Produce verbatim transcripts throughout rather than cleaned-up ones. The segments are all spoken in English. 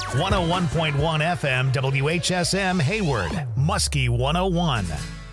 one oh one point one F M, W H S M Hayward, Muskie one oh one.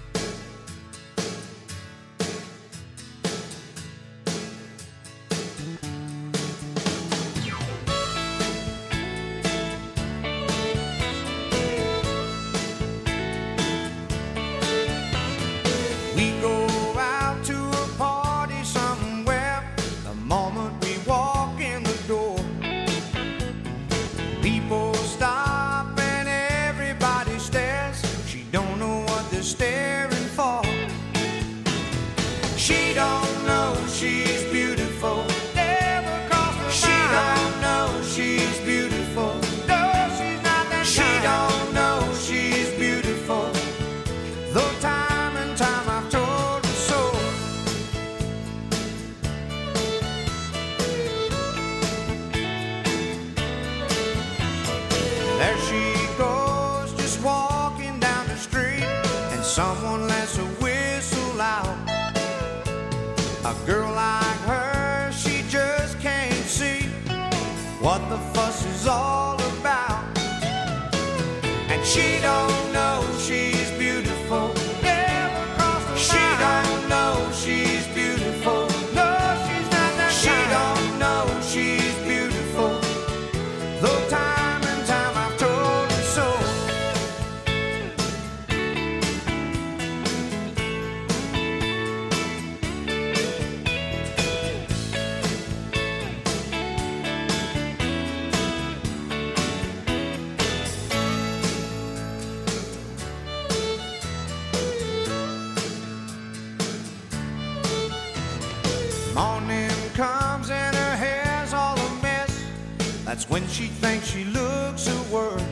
That's when she thinks she looks her worst.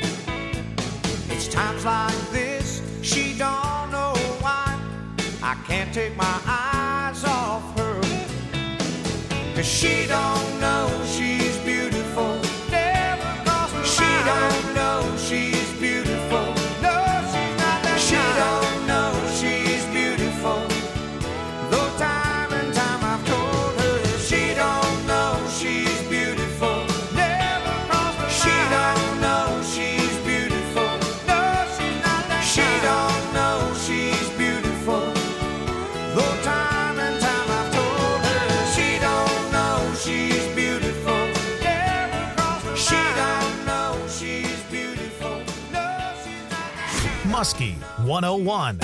It's times like this, she don't know why I can't take my eyes off her. Cause she don't know she's beautiful. Never crossed her mind. She don't know she's beautiful. No, she's not that She kind. Don't know she's beautiful. Though time and time I've told her she don't know she's beautiful. Muskie one oh one.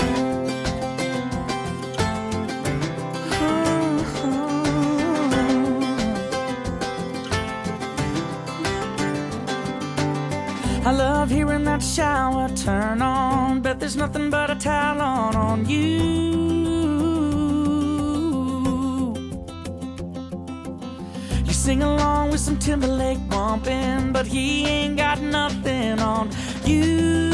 I love hearing that shower turn on. Bet there's nothing but a towel on on you. You sing along with some Timberlake bumping, but he ain't got nothing on you.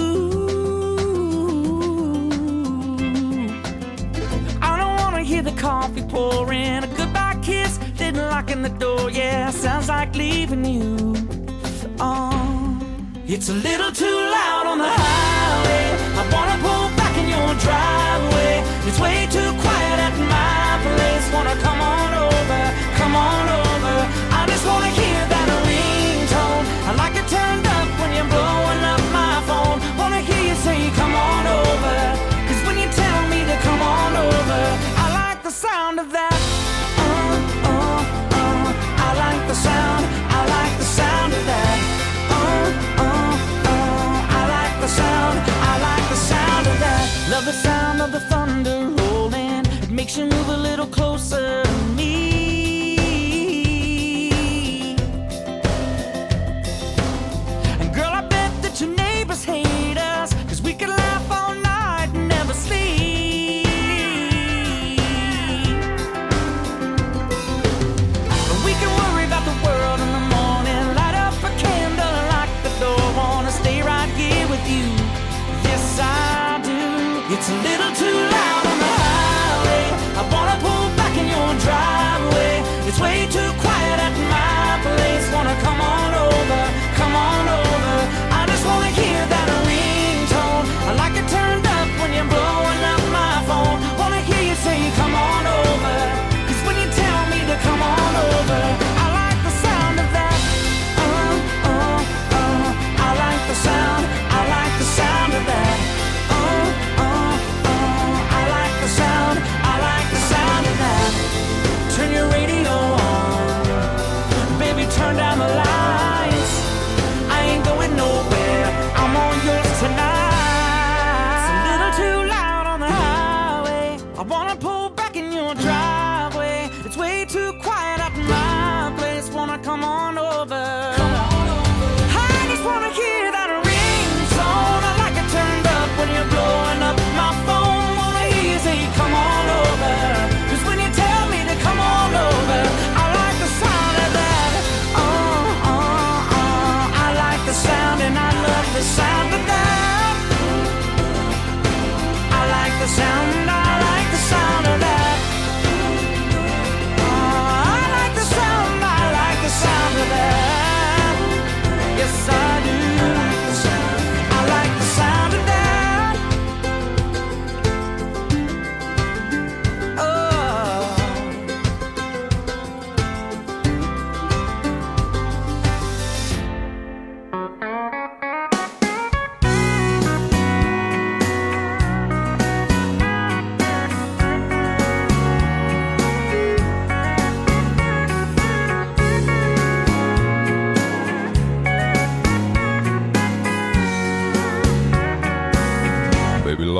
Hear the coffee pouring, a goodbye kiss, then locking the door. Yeah, sounds like leaving you. Oh, it's a little too loud on the highway. I wanna pull back in your driveway. It's way too quiet at my place. Wanna come on over, come on over. I just wanna hear that ringtone. I like it turned up when you're blowing up my phone. Wanna hear you say come on over, cause when you tell me to come on over, the sound of that, uh, uh, uh, I like the sound, I like the sound of that, uh, uh, uh, I like the sound, I like the sound of that, love the sound of the thunder rolling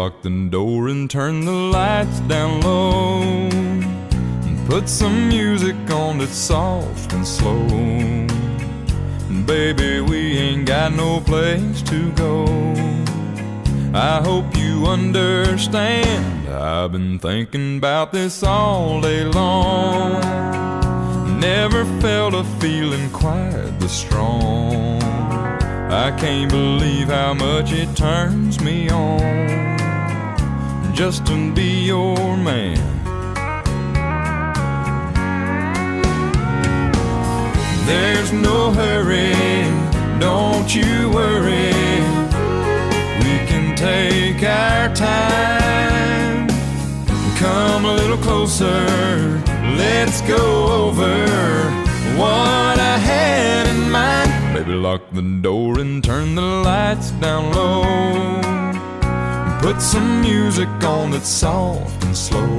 lock the door and turn the lights down low, and put some music on that's soft and slow. And baby, we ain't got no place to go. I hope you understand, I've been thinking about this all day long. Never felt a feeling quite this strong. I can't believe how much it turns me on just to be your man. There's no hurry, don't you worry. We can take our time. Come a little closer, let's go over what I had in mind. Baby, lock the door and turn the lights down low, put some music on that's soft and slow.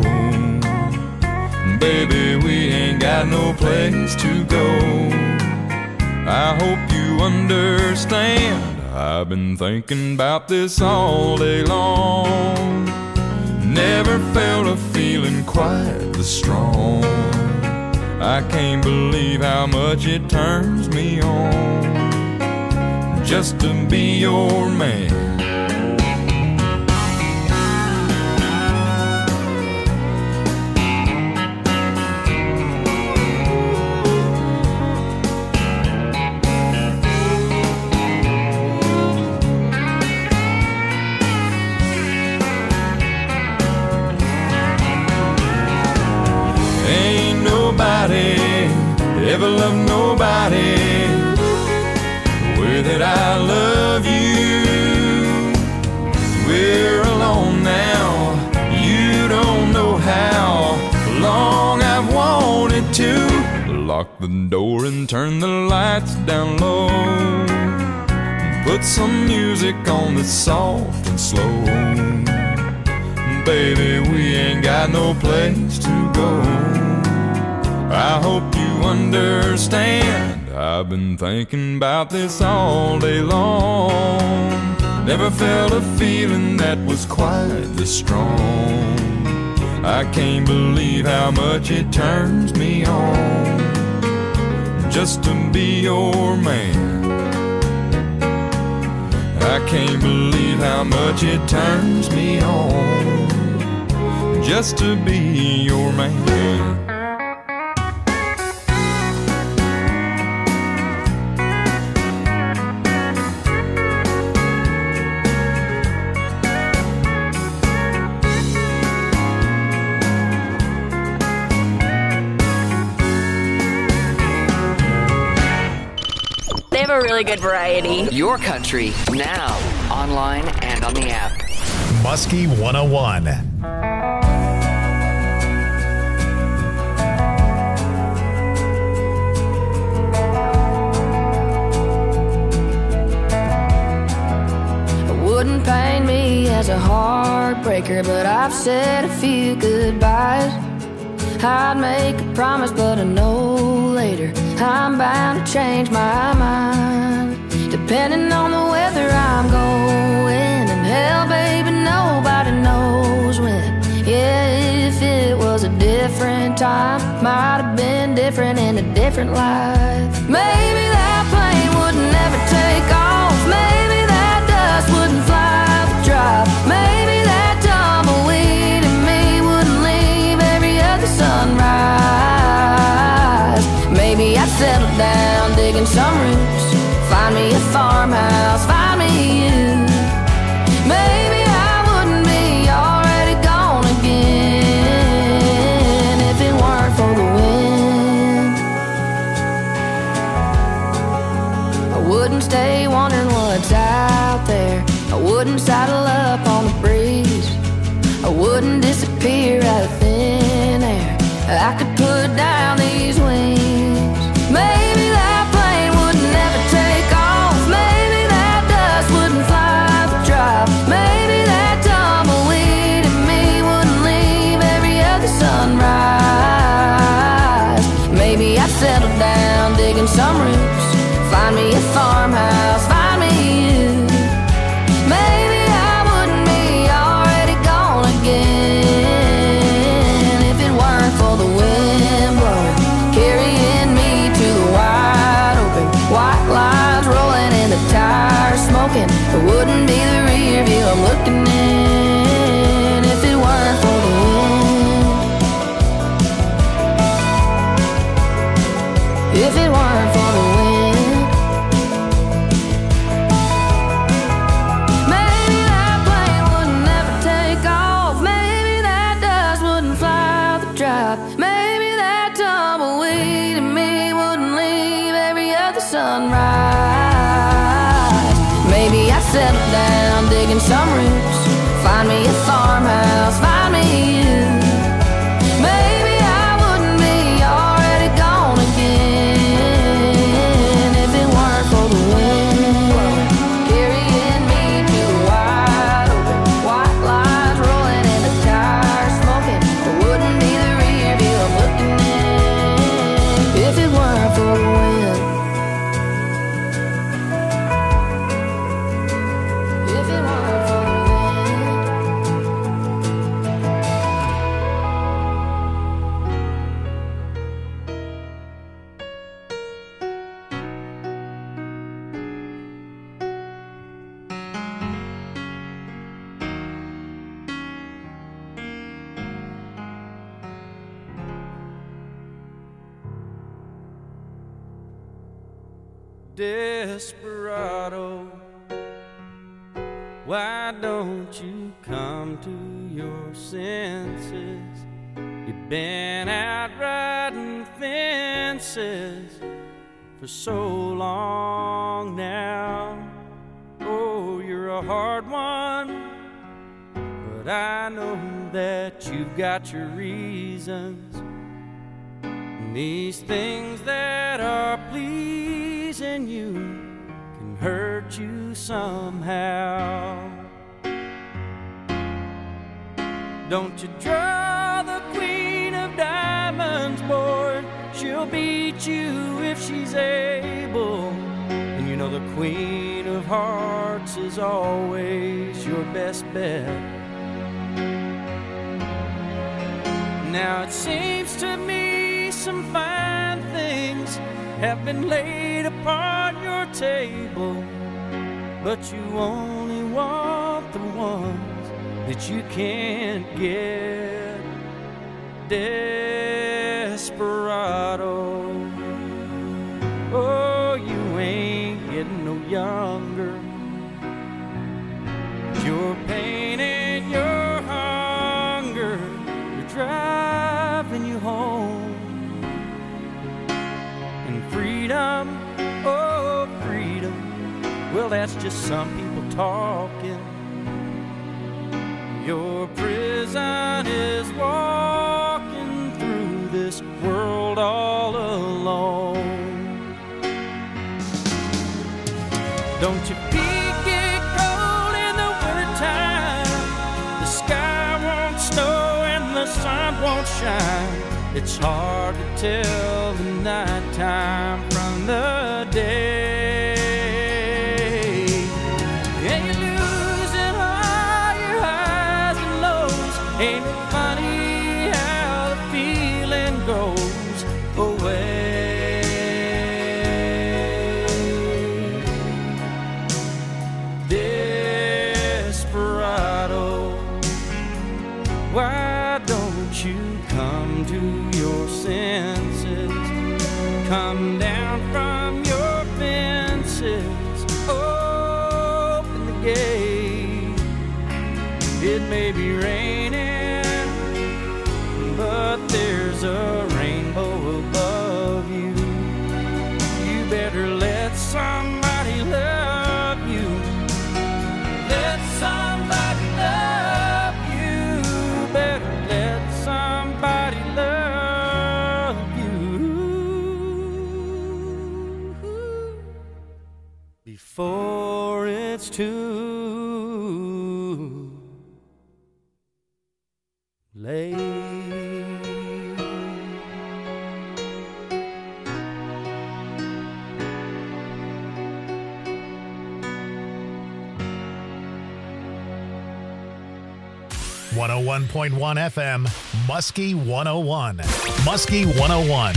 Baby, we ain't got no place to go. I hope you understand, I've been thinking about this all day long. Never felt a feeling quite this strong. I can't believe how much it turns me on just to be your man. Ever loved nobody the way that I love you. We're alone now, you don't know how long I've wanted to. Lock the door and turn the lights down low, put some music on that's soft and slow. Baby, we ain't got no place to go. I hope you understand, I've been thinking about this all day long. Never felt a feeling that was quite this strong. I can't believe how much it turns me on just to be your man. I can't believe how much it turns me on just to be your man. They have a really good variety. Your country, now, online and on the app. Muskie one oh one. Wouldn't paint me as a heartbreaker, but I've said a few goodbyes. I'd make a promise, but I know later I'm bound to change my mind. Depending on the weather I'm going, and hell, baby, nobody knows when. Yeah, if it was a different time, might have been different in a different life. Maybe that plane would never take off. Maybe that dust wouldn't fly the drive. Maybe that tumbleweed in me wouldn't leave every other sunrise. Maybe I'd settle down digging some roots, find me a farmhouse, find me you. Maybe I wouldn't be already gone again if it weren't for the wind. I wouldn't stay wondering what's out there. I wouldn't saddle up on the breeze. I wouldn't disappear out of thin air. I could put down these wings. Maybe that plane would never take off. Maybe that dust wouldn't fly the drive. Maybe that tumbleweed in me wouldn't leave every other sunrise. Maybe I'd settle down digging some roots, find me a farmhouse, find me you. Maybe I wouldn't be already smoking. It wouldn't be the rear view I'm looking in if it weren't for the wind. If it weren't for the wind. Maybe that plane wouldn't never take off. Maybe that dust wouldn't fly out the drive. Maybe that tumbleweed in me wouldn't leave every other sunrise. Maybe I'd settle down digging some roots. Find me a farmhouse, find me you. Maybe I wouldn't be already gone again if it weren't for the wind. Carrying me to the wide open, white lines rolling in the tires, smoking. It wouldn't be the rear view I'm looking in if it weren't for the wind. If it weren't for the wind. Desperado, why don't you come to your senses? You've been out riding fences for so long now. Oh, you're a hard one, but I know that you've got your reasons. And these things that are pleasing you can hurt you somehow. Don't you draw the queen of diamonds, boy. She'll beat you if she's able. And you know the queen of hearts is always your best bet. Now it seems to me some fine things have been laid upon your table, but you only want the ones that you can't get. Desperado, oh, you ain't getting no younger. Your pain and your hunger are driving you home. And freedom, oh freedom, well that's just some people talking. Your prison is walking through this world all alone. Don't your feet get cold in the wintertime? The sky won't snow and the sun won't shine. It's hard to tell the nighttime from the day. And you're losing all your highs and lows. Ain't it funny how the feeling goes away? Desperado, why don't you come to your senses? Come down from your fences, open the gate. It may be raining, but there's a rainbow above you. You better let somebody love you. Let somebody love you. Better let somebody love you before it's too late. one oh one point one F M, Muskie one oh one. Muskie one oh one.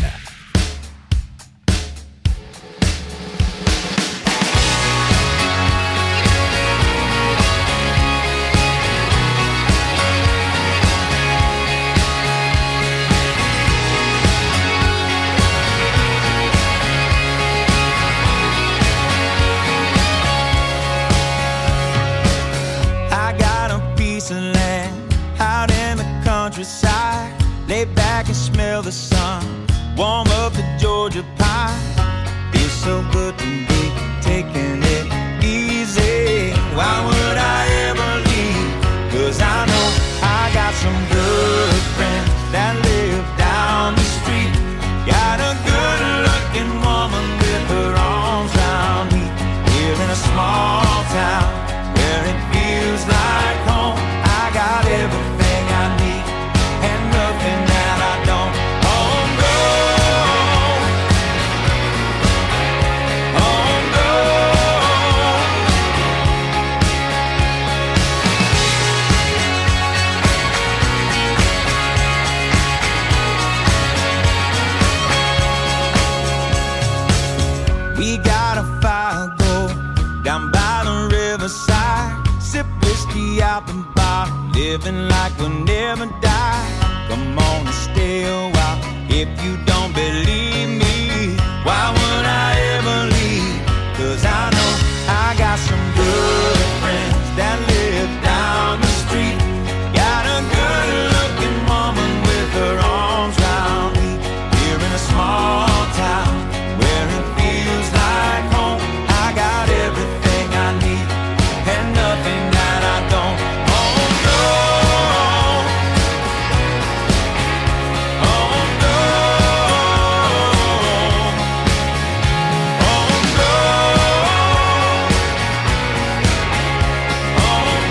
warm up the Georgia pie. Feels so good to be taking it easy. Why would I ever leave? 'Cause I know I got some good friends that live down the street. Got a good looking woman with her arms around me. Here in a small town where it feels like home. I got everything I need and nothing that I don't. Home grown, home grown. We got a fire go down by the riverside. Sip whiskey out the bar, living like we'll never die. Come on and stay a while if you don't believe me. Why would I ever leave? 'Cause I know I got some good friends that live down the street. Got a good looking woman with her arms round me. Here in a small town where it feels like home. I got everything I need and nothing that I don't. Home grown, home grown, home grown, home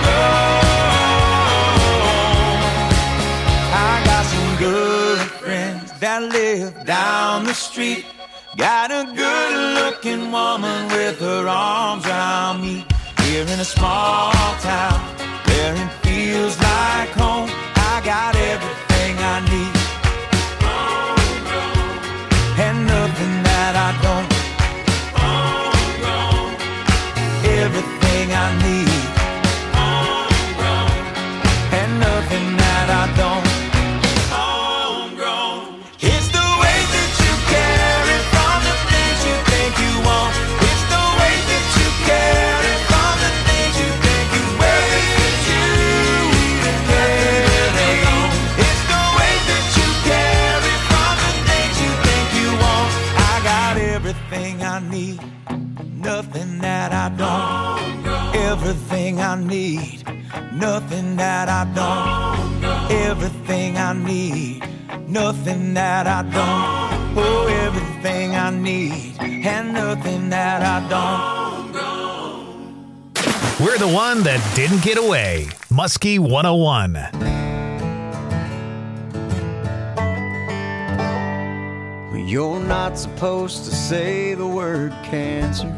grown. I got some good friends that live down the street. Got a good looking woman with her arms around me. Here in a small town where it feels like home. I got everything I need and nothing that I don't. Everything I need and nothing that I don't. It's the way that you carry from the things you think you want. It's the way that you carry from the things you think you wear. It's you even carry on. It's the way that you carry from the things you think you want. I got everything I need, nothing that I don't. Everything I need, nothing that I don't. Everything I need, nothing that I don't. Oh, everything I need and nothing that I don't. We're the one that didn't get away. Muskie one oh one. You're not supposed to say the word cancer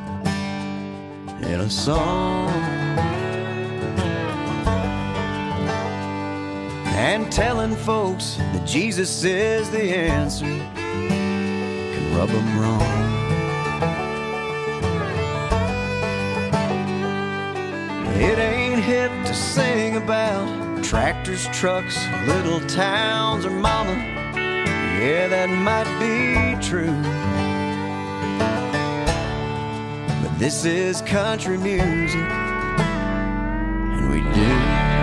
in a song. And telling folks that Jesus is the answer can rub them wrong. It ain't hip to sing about tractors, trucks, little towns, or mama. Yeah, that might be true. But this is country music, and we do.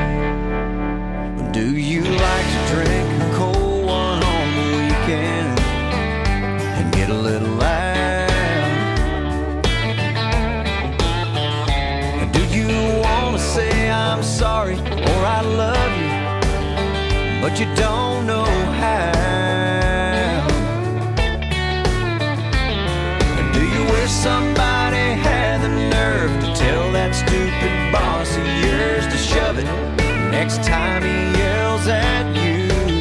Do you like to drink a cold one on the weekend and get a little loud? Do you want to say I'm sorry or I love you, but you don't know how? Do you wish somebody had the nerve to tell that stupid boss of yours to shove it next time he yells at you?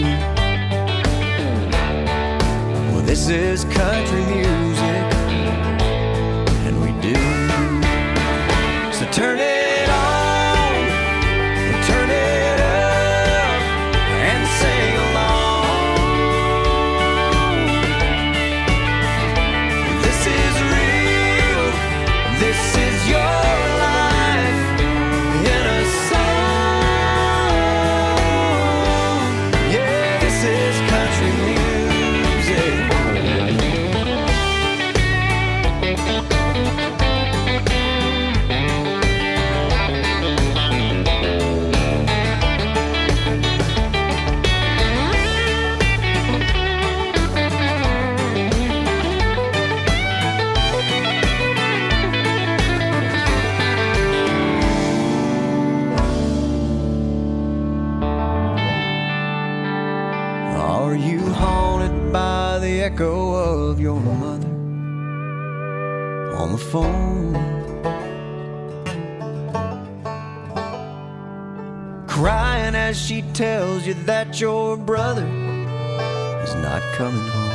Well, this is country music, and we do. So turn it on, and turn it up, and sing along. This is real, this is your life in a song. echo of your mother on the phone, crying as she tells you that your brother is not coming home.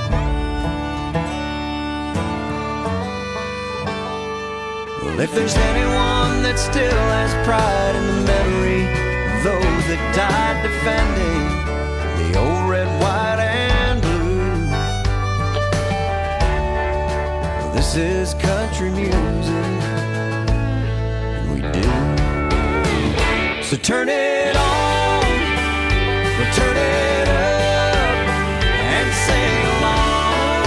Well, if there's anyone that still has pride in the memory of those that died defending the old red, white, and blue, well, this is country music, and we do. So turn it on, or turn it up, and sing along.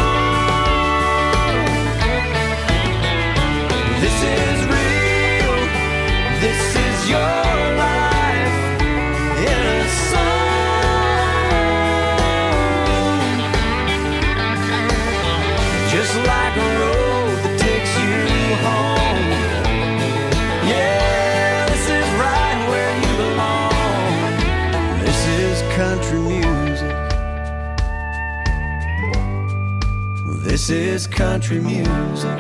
This is real, this is your life in a song. Just like a road that takes you home. Yeah, this is right where you belong. This is country music. This is country music.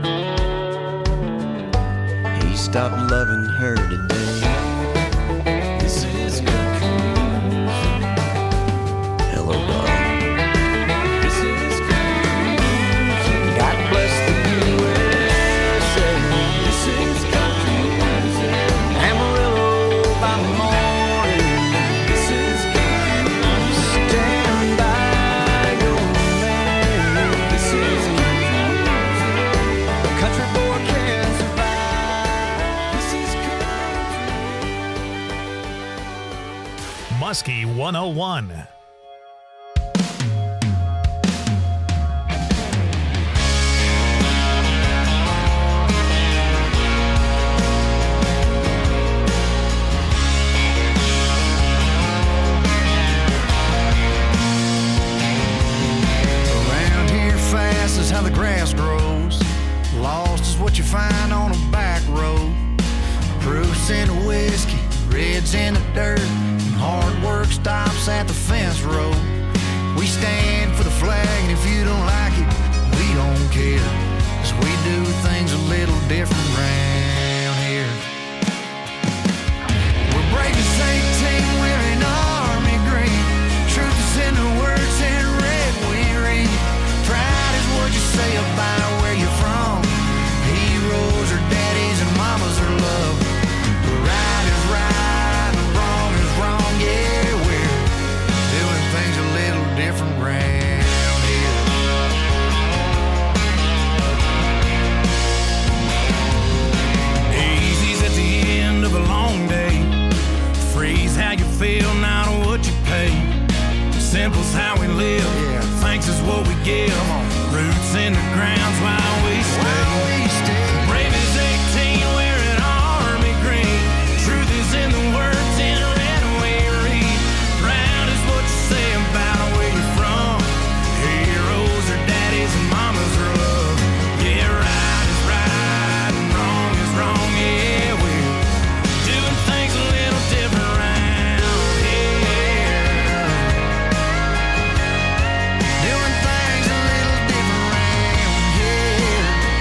He stopped loving her today. This is country music. Hello, darling. This is country music. God bless the U S A. This is country music. Amarillo by morning. This is country music. Stand by your man. This is country music. A country boy can survive. This is country. Muskie one oh one. Around here fast is how the grass grows. Lost is what you find on a back road. Proofs in the whiskey, reds in the dirt, and hard work stops at the fence road. We stand for the flag, and if you don't like it, we don't care, 'cause we do things a little different round here. We're brave as eighteen, wearing army green. Truth is in the words in red we read. Pride is what you say about where you're from. Heroes are daddies and mamas are love. Right is right and wrong is wrong. Yeah, we're doing things a little different round here. Easy's at the end of a long day. Freeze how you feel, not what you pay. Simple's how we live. Thanks is what we give. Roots in the ground's while we stay. Brave as eighteen, wearing army green. Truth is in the words in red we read. Proud is what you say about where you're from. Heroes are daddies and mamas are love. Yeah, right is right and wrong is wrong. Yeah, we're doing things a little different round here. Doing things a little different round here.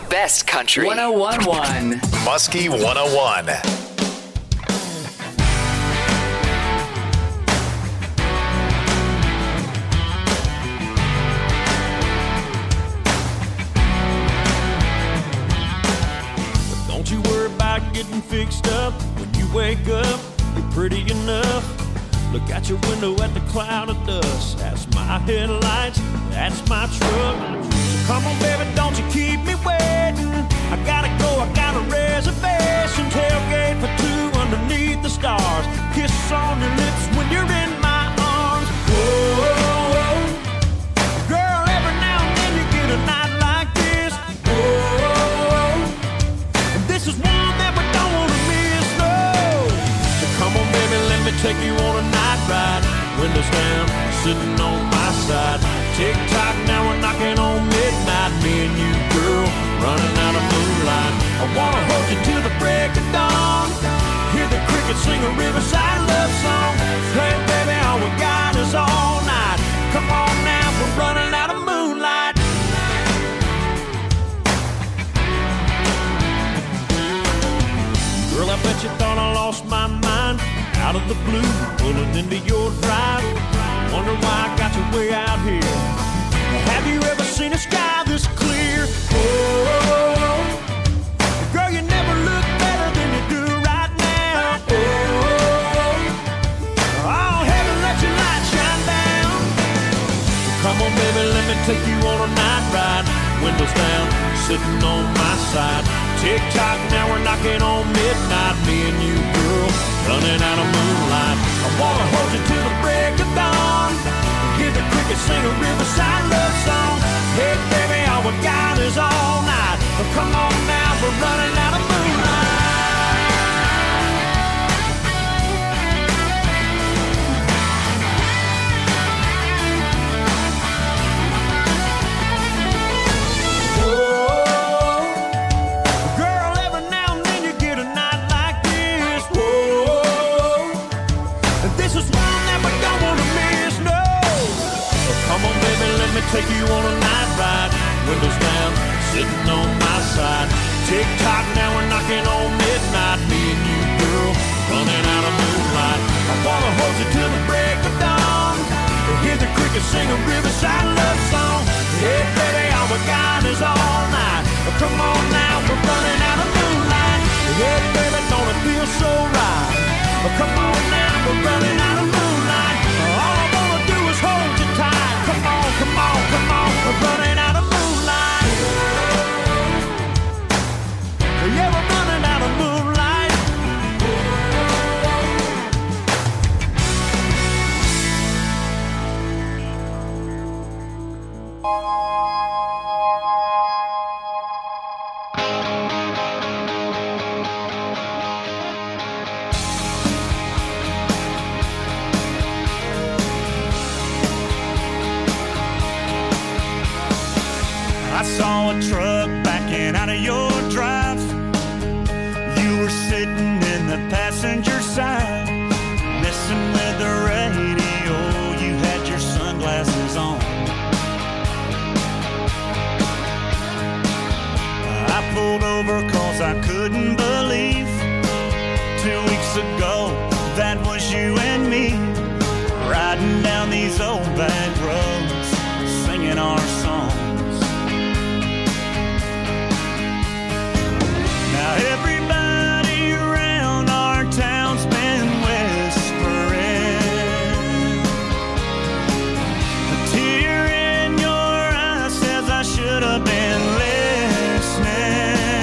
best country. one oh one point one. Muskie one oh one. Don't you worry about getting fixed up. When you wake up, you're pretty enough. Look out your window at the cloud of dust. That's my headlights, that's my truck. So come on, baby, don't you keep me waiting. I gotta go, I got a reservation. Tailgate for two underneath the stars. Kiss on your lips when you're in my arms. Whoa, whoa, whoa. Girl, every now and then you get a night like this. Whoa, whoa, whoa. And this is one that we don't want to miss, no. So come on, baby, let me take you on a night ride. Windows down, sitting on my side. Tick-tock, now we're knocking on midnight. Me and you, girl, running out of moonlight. I wanna hold you till the break of dawn. Hear the crickets sing a riverside love song. Hey, baby, all we got is all night. Come on now, we're running out of moonlight. Girl, I bet you thought I lost my mind. Out of the blue, pulling into your drive. Wonder why I got you way out here. Have you ever seen a sky this clear? Oh, girl, you never look better than you do right now. Oh, oh, heaven, let your light shine down. Come on, baby, let me take you on a night ride. Windows down, sitting on my side. Tick-tock, now we're knocking on midnight. Me and you, girl, running out of moonlight. I wanna hold you till the break of dawn. Hear the crickets sing a riverside love song. Hey, baby, all we got is all night. But come on now, we're running out of moonlight. Take you on a night ride, windows down, sitting on my side. Tick-tock, now we're knocking on midnight. Me and you, girl, running out of moonlight. I wanna hold you till the break of dawn. Hear the crickets sing a riverside love song. Hey, baby, all we got is all night. Come on now, we're running out of moonlight. Hey, baby, don't it feel so right? Come on now, we're running out of moonlight. All I wanna do is hold you tight. Come on, come on, come on, we're running out of moonlight. Yeah, we're running out of moonlight. I saw a truck backing out of your drive. You were sitting in the passenger side, messing with the radio. You had your sunglasses on. I pulled over cause I couldn't believe two weeks ago that was you and me, riding down these old back roads, singing our songs. Now everybody around our town's been whispering. A tear in your eye says I should have been listening.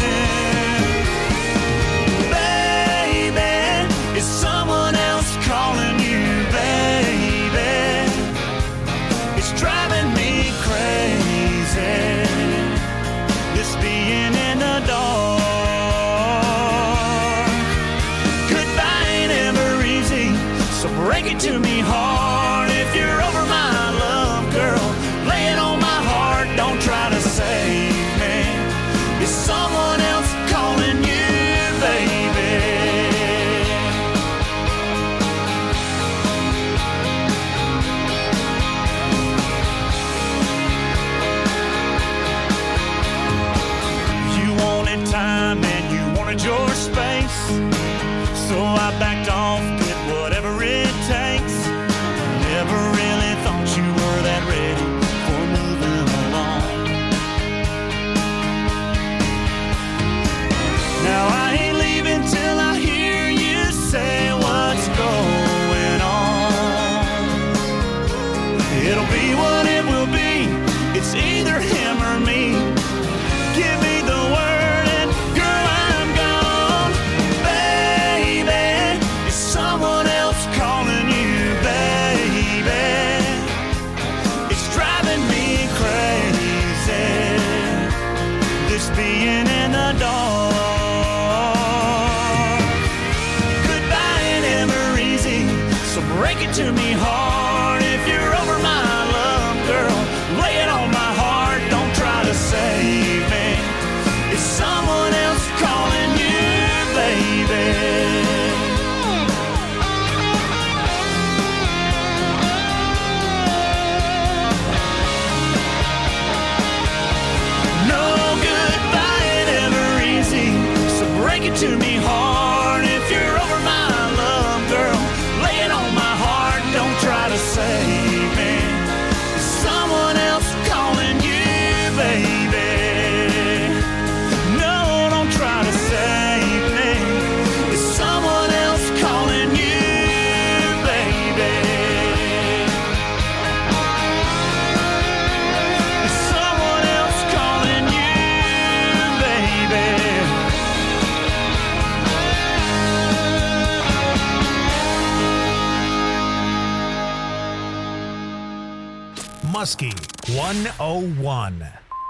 Baby, is someone else calling you baby? to me hard. If you're over my love, girl, lay it on my heart. Don't try to save me. Is someone else calling you, baby? No, don't try to save me. Is someone else calling you, baby? Is someone else calling you, baby? Muskie one oh one.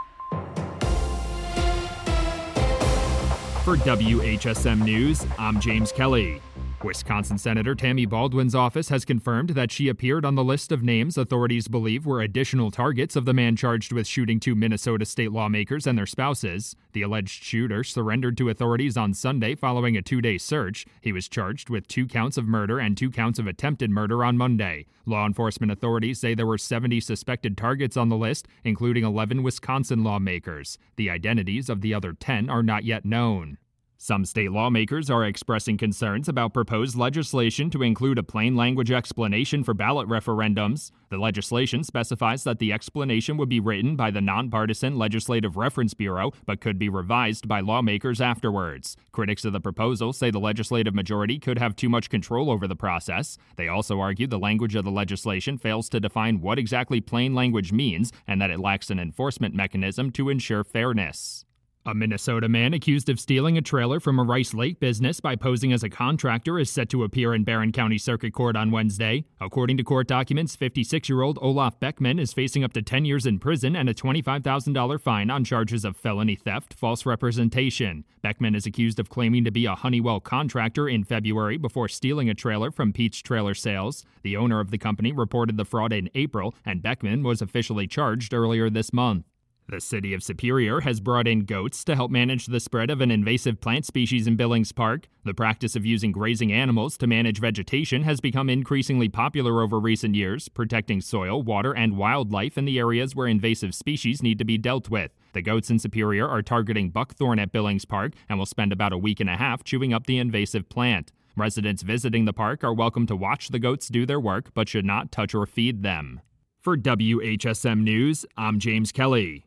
For W H S M News, I'm James Kelly. Wisconsin Senator Tammy Baldwin's office has confirmed that she appeared on the list of names authorities believe were additional targets of the man charged with shooting two Minnesota state lawmakers and their spouses. The alleged shooter surrendered to authorities on Sunday following a two-day search. He was charged with two counts of murder and two counts of attempted murder on Monday. Law enforcement authorities say there were seventy suspected targets on the list, including eleven Wisconsin lawmakers. The identities of the other ten are not yet known. Some state lawmakers are expressing concerns about proposed legislation to include a plain language explanation for ballot referendums. The legislation specifies that the explanation would be written by the Nonpartisan Legislative Reference Bureau, but could be revised by lawmakers afterwards. Critics of the proposal say the legislative majority could have too much control over the process. They also argue the language of the legislation fails to define what exactly plain language means and that it lacks an enforcement mechanism to ensure fairness. A Minnesota man accused of stealing a trailer from a Rice Lake business by posing as a contractor is set to appear in Barron County Circuit Court on Wednesday. According to court documents, fifty-six-year-old Olaf Beckman is facing up to ten years in prison and a twenty-five thousand dollars fine on charges of felony theft, false representation. Beckman is accused of claiming to be a Honeywell contractor in February before stealing a trailer from Peach Trailer Sales. The owner of the company reported the fraud in April, and Beckman was officially charged earlier this month. The city of Superior has brought in goats to help manage the spread of an invasive plant species in Billings Park. The practice of using grazing animals to manage vegetation has become increasingly popular over recent years, protecting soil, water, and wildlife in the areas where invasive species need to be dealt with. The goats in Superior are targeting buckthorn at Billings Park and will spend about a week and a half chewing up the invasive plant. Residents visiting the park are welcome to watch the goats do their work, but should not touch or feed them. For W H S M News, I'm James Kelly.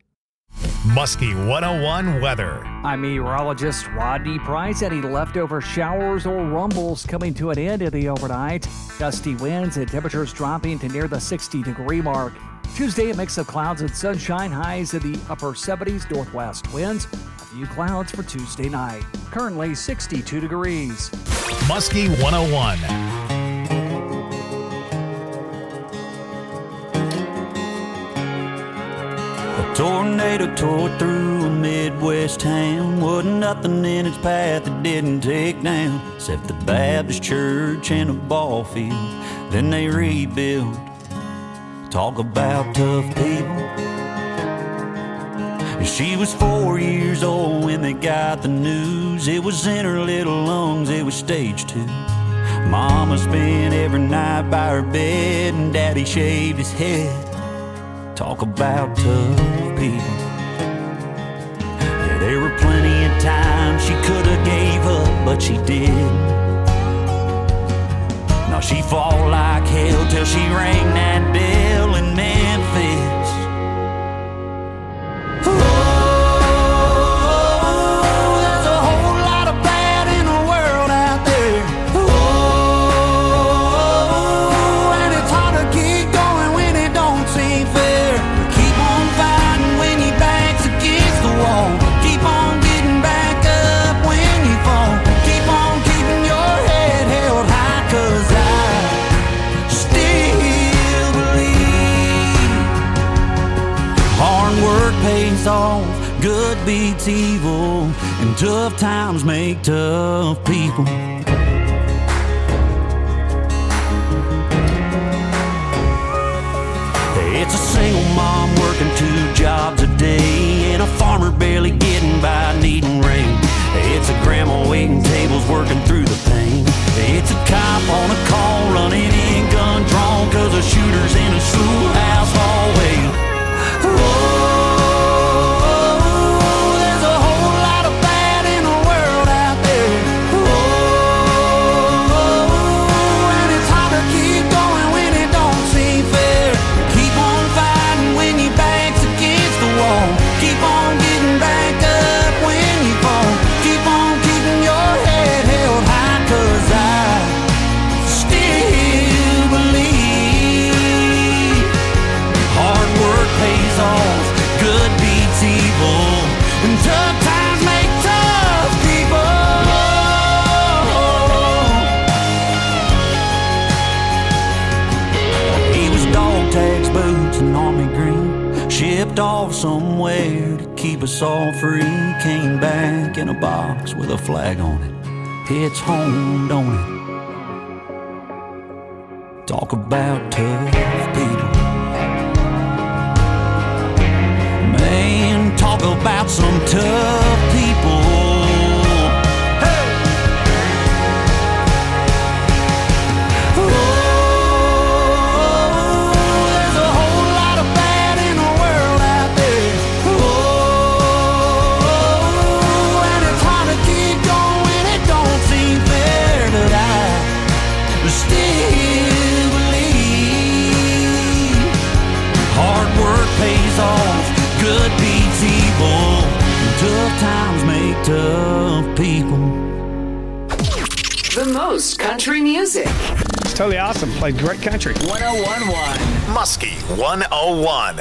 Muskie one oh one weather. I'm meteorologist Rodney Price. Any leftover showers or rumbles coming to an end in the overnight. Gusty winds and temperatures dropping to near the sixty degree mark. Tuesday, a mix of clouds and sunshine, highs in the upper seventies, northwest winds. A few clouds for Tuesday night. Currently sixty-two degrees. Muskie one oh one. Tornado tore through a Midwest town. Wasn't nothing in its path that didn't take down, except the Baptist church and a ball field. Then they rebuilt. Talk about tough people. She was four years old when they got the news. It was in her little lungs, it was stage two. Mama spent every night by her bed, and Daddy shaved his head. Talk about tough people. Yeah, there were plenty of times she could have gave up, but she didn't. Now she fought like hell till she rang that bell in Memphis. Oh, there's a whole lot of bad in the world out there. Oh, and it's hard to keep going when it don't seem fair. Keep on fighting when your back's against the wall. Keep on getting back up when you fall. Keep on keeping your head held high, 'cause I still believe hard work pays off, good beats evil, and tough times make tough people. It's a single mom working two jobs a day, and a farmer barely getting by needing rain. It's a grandma waiting tables working through the pain. It's a cop on a call running in gun drawn, 'cause a shooter's in a schoolhouse hallway. Oh, there's a whole lot of bad in the world out there. shipped off somewhere to keep us all free. Came back in a box with a flag on it. It's home, don't it? Talk about tough people. Man, talk about some tough people. Good beats evil. Tough times make tough people. The most country music. It's totally awesome. Played great country. one oh one point one Muskie one oh one.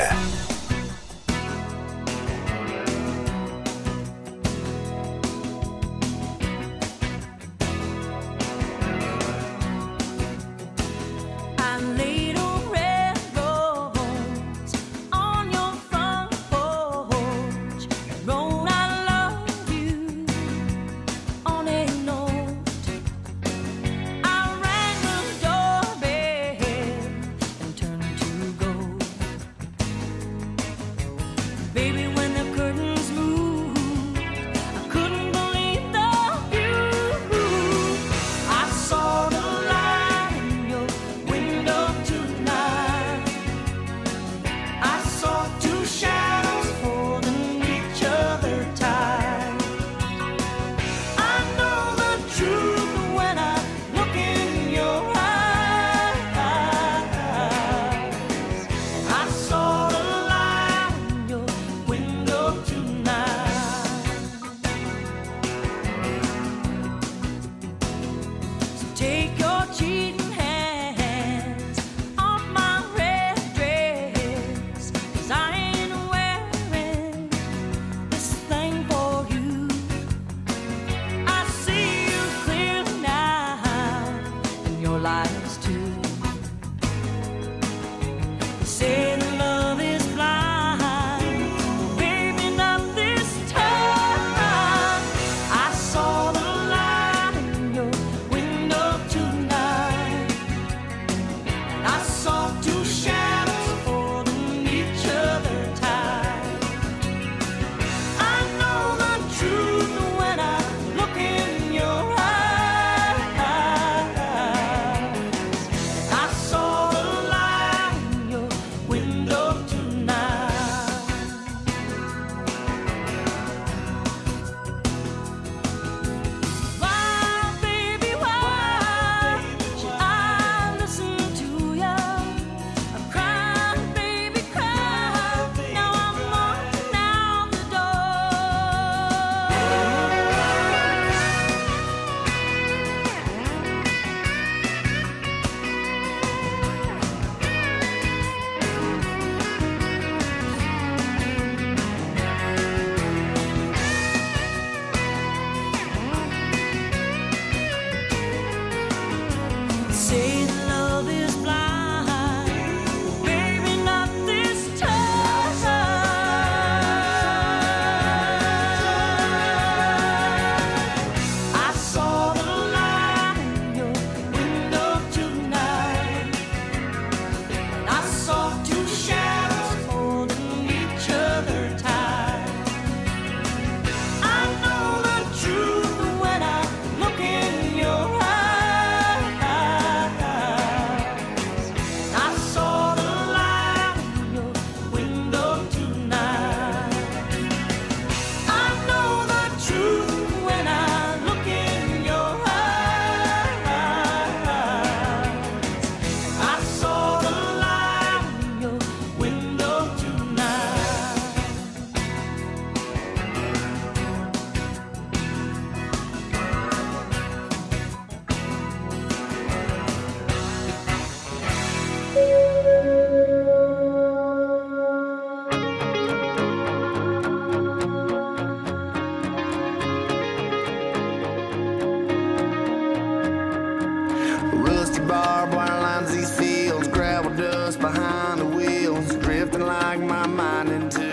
barbed wire lines these fields, gravel dust behind the wheels, drifting like my mind into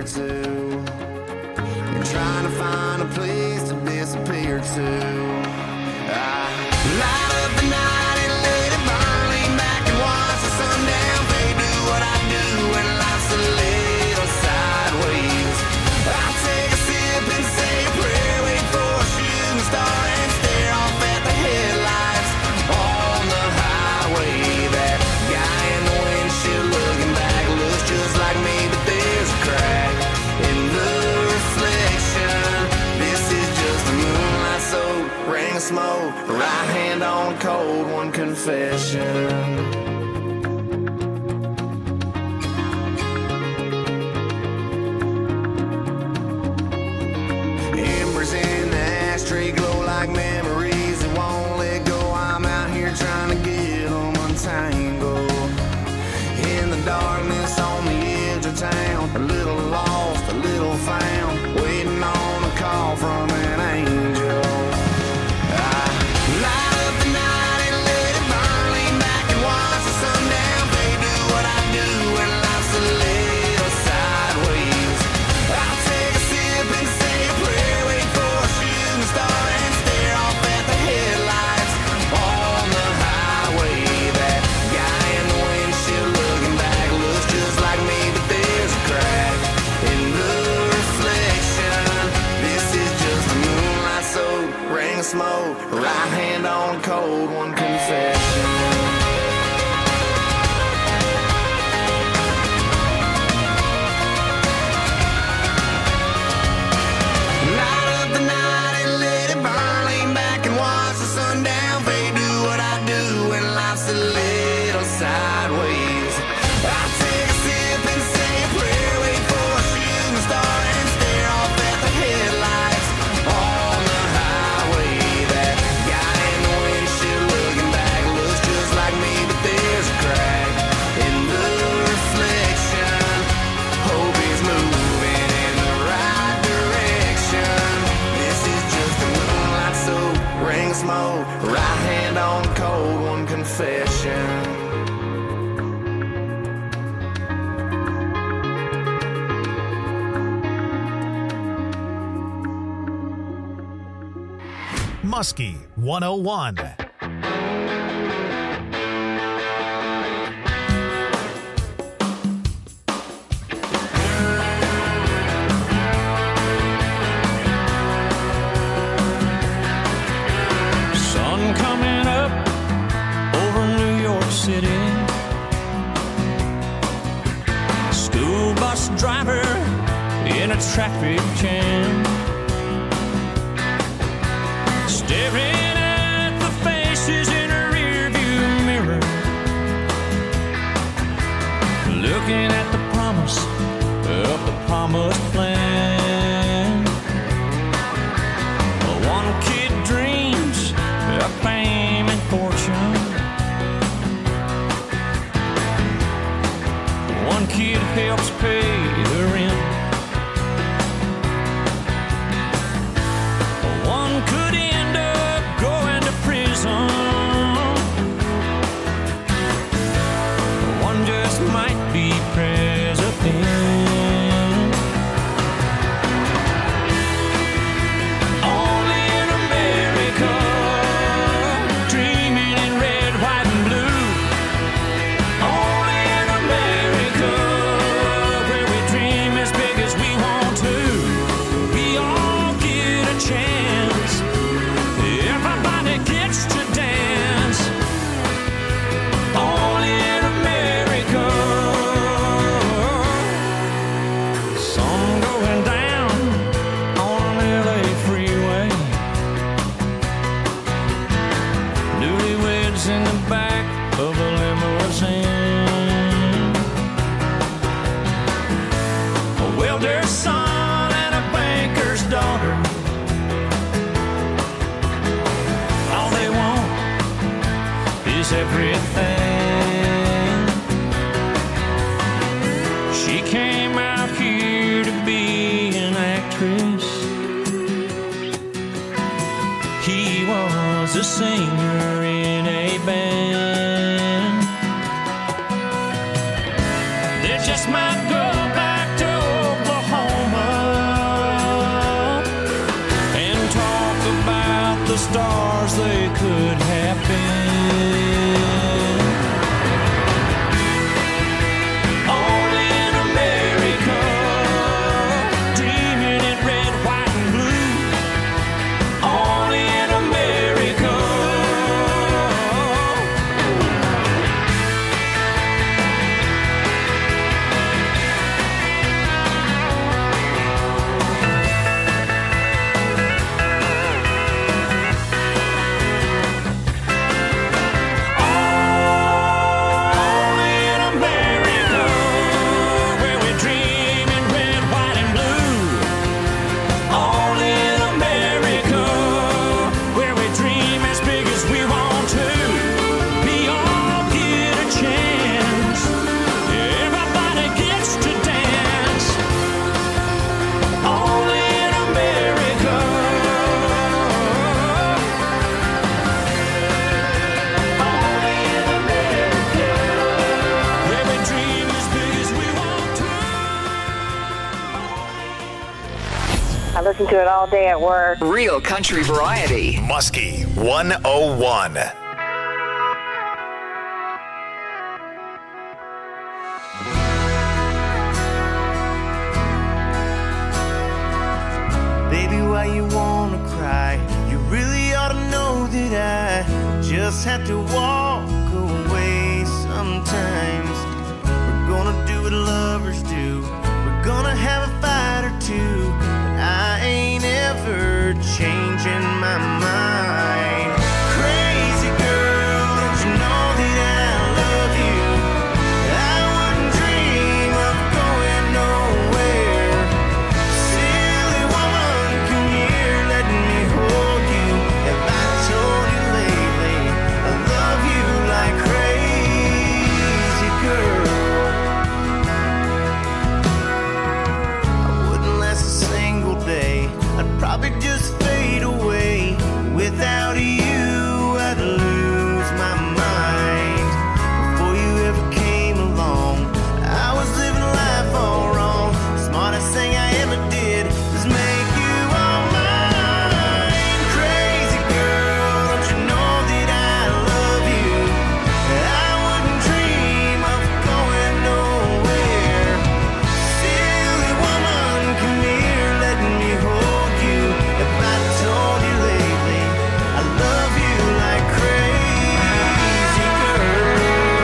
to, and trying to find a place to disappear to. I light up the night and let it burn, lean back and watch the sundown fade. Do what I do when life's a little sideways. I take a sip and say a prayer, wait for a shooting star and stare off at the headlights on the highway. That guy in the windshield looking back looks just like me, but there's a crack in the reflection. This is just a moonlight soaked ring of smoke, right hand on cold one confession. Embers in the ashtray glow like memories that won't let go. I'm out here trying to get them untangled. In the darkness on the edge of town, a little lost, a little found, waiting on a call from an angel. I light up the night and let it burn, lean back and watch the sundown fade. Do what I do when life's a little sideways. I take a sip and say a prayer, wait for a shooting star and stare off at the headlights on the highway. That guy in the windshield looking back looks just like me, but there's a crack in the reflection. This is just a moonlight soaked ring of smoke, right hand on cold one confession. Light up the night and let it burn, lean back and watch the sundown fade. Do what I do when life's a little sideways. I take a sip and say a prayer, wait for a shooting star and stare off at the headlights on the highway. That guy in the windshield looking back looks just like me, but there's a crack in the reflection. Hope he's moving in the right direction. This is just a moonlight soaked ring of smoke, right hand on cold one confession. Muskie one oh one. Sun coming up over New York City. School bus driver in a traffic jam, staring at the faces in a rearview mirror, looking at the promise of the promised land. One kid dreams of fame and fortune. One kid helps pay the rent. One could end up going to prison. One just might be president. Only in America, dreaming in red, white, and blue. Only in America, where we dream as big as we want to. We all get a chance. Everybody gets to dance. Only in America. Sun going down on an L A freeway. Newlyweds in the back of a limousine. A welder's son and a banker's daughter. All they want is everything. She came out here to be an actress. He was a singer in a band. They just might go back to Oklahoma. the stars they could have been. Only in America, dreaming in red, white, and blue. Only in America. I listen to it all day at work. Real country variety. Muskie one oh one. Baby, why you wanna cry? You really ought to know that I just have to walk away sometimes. We're gonna do what lovers do. We're gonna have a fight or two. But I ain't ever changing my mind. Crazy girl, don't you know that I love you? I wouldn't dream of going nowhere. Silly woman, come here, let me hold you. Have I told you lately I love you like crazy girl? I wouldn't last a single day. I'd probably just fade away. Without you, I'd lose my mind. Before you ever came along, I was living life all wrong. The smartest thing I ever did was make you all mine. Crazy girl, don't you know that I love you? I wouldn't dream of going nowhere. Silly woman, come here, let me hold you. If I told you lately I love you like crazy girl.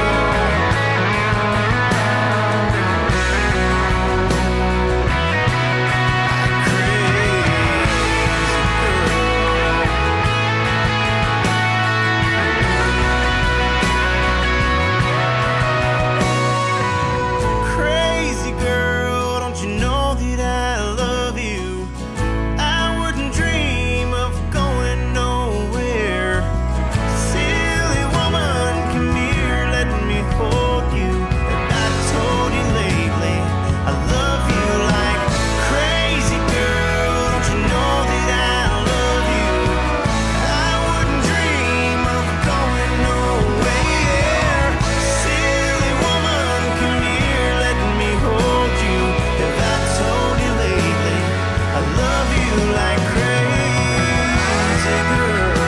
Crazy girl, don't you know that I love you? I wouldn't dream of going nowhere. Silly woman, come here, let me hold you. And I told you lately I love you like crazy girl. Don't you know that I love you? I wouldn't dream of going nowhere. Silly woman, come here, let me hold you. Have I told you lately I love you like crazy girl?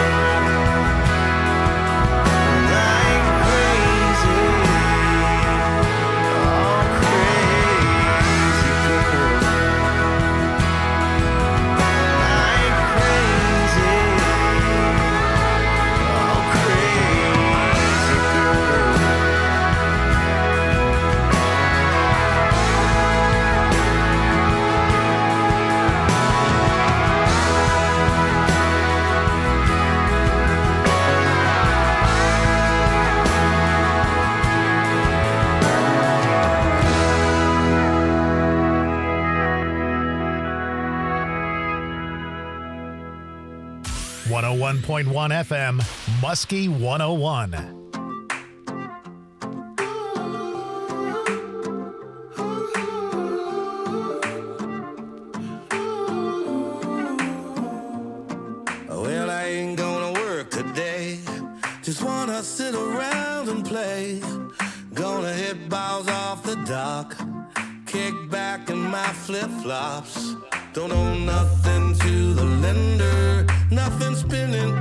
Like crazy, oh crazy girl. Like crazy, oh crazy girl. one oh one point one F M, Muskie one oh one. Well, I ain't gonna work today. Just wanna sit around and play. Gonna hit balls off the dock. Kick back in my flip-flops. Don't owe nothing to the lender. Nothing spinning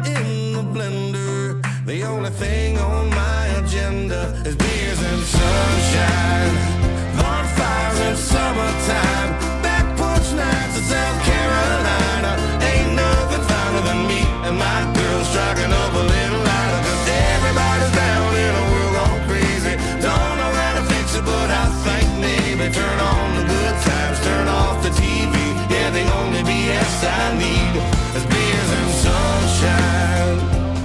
only thing on my agenda is beers and sunshine, bonfires in summertime, back porch nights in South Carolina. Ain't nothing finer than me and my girl striking up a little lighter. Cause everybody's down in a world gone crazy. Don't know how to fix it, but I think maybe turn on the good times, turn off the T V. Yeah, the only B S I need is beers and sunshine.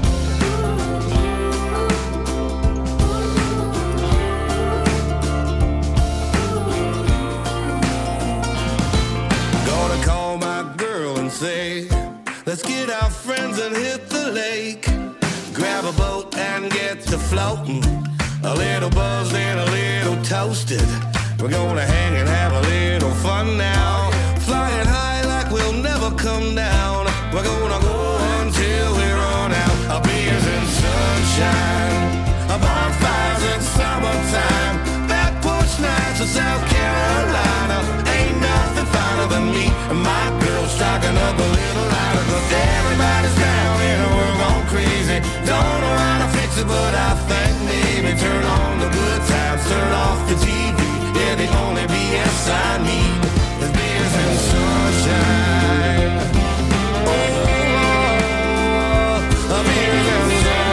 Gonna call my girl and say, let's get our friends and hit the lake. Grab a boat and get to floating. A little buzzed and a little toasted. We're gonna hang and have a little fun now. Flying high like we'll never come down. We're gonna go until we run out. Our beers and sunshine, our bonfires in summertime, back porch nights in South Carolina. Ain't nothing finer than me and my girl striking up a little lighter. Cause everybody's down in a world gone crazy. Don't know how to fix it, but I think maybe turn on the good times, turn off the T V. Yeah, the only B S I need is beers and sunshine. Oh, oh, beers and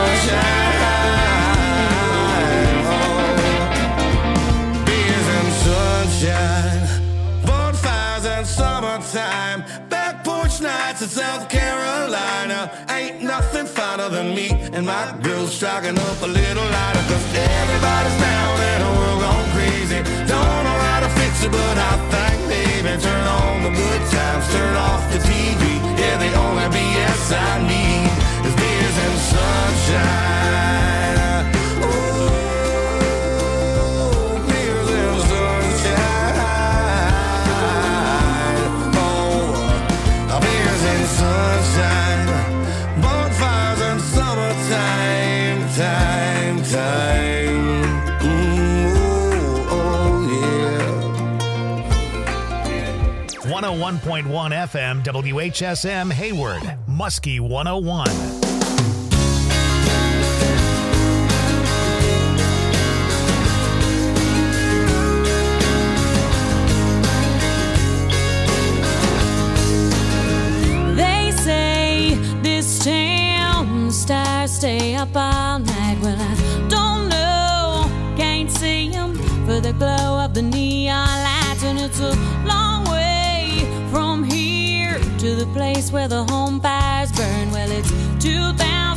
sunshine. Oh, beers and sunshine, bonfires and summertime, back porch nights in South Carolina. Ain't nothing finer than me and my girl striking up a little lighter. Cause everybody's down in a world gone crazy. Don't know how to fix it, but I think maybe turn on the good times, turn off the T V. Yeah, the only B S I need is beers and sunshine. Oh, beers and sunshine. Oh, beers and sunshine, bonfires and summertime, time, time. one oh one point one F M, W H S M, Hayward, Muskie one oh one. They say this town stars stay up all night. Well, I don't know, can't see them for the glow of the neon lights, and it's a long way from here to the place where the home fires burn. Well, it's two thousand